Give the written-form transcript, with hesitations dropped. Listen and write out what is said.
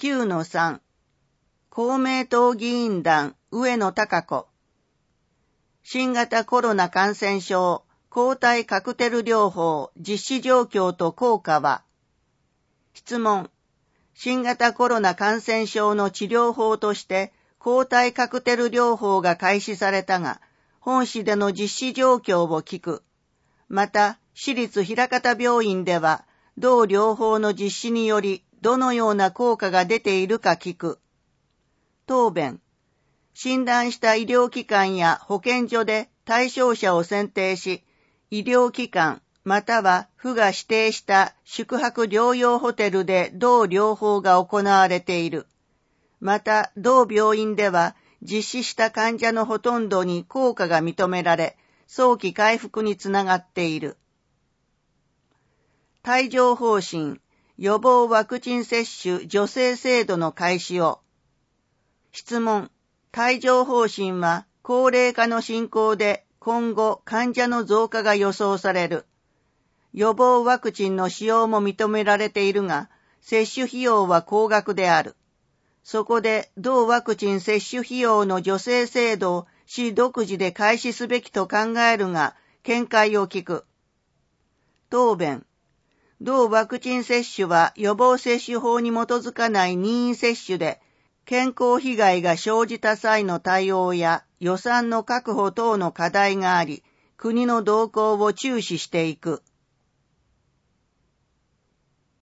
9-3 公明党議員団上野貴子新型コロナ感染症抗体カクテル療法実施状況と効果は質問新型コロナ感染症の治療法として抗体カクテル療法が開始されたが本市での実施状況を聞く。また私立枚方病院では同療法の実施によりどのような効果が出ているか聞く。答弁。診断した医療機関や保健所で対象者を選定し、医療機関または府が指定した宿泊療養ホテルで同療法が行われている。また同病院では実施した患者のほとんどに効果が認められ、早期回復につながっている。帯状疱疹予防ワクチン接種助成制度の開始を。質問。帯状疱疹は高齢化の進行で今後患者の増加が予想される。予防ワクチンの使用も認められているが、接種費用は高額である。そこで同ワクチン接種費用の助成制度を市独自で開始すべきと考えるが、見解を聞く。答弁。同ワクチン接種は予防接種法に基づかない任意接種で、健康被害が生じた際の対応や予算の確保等の課題があり、国の動向を注視していく。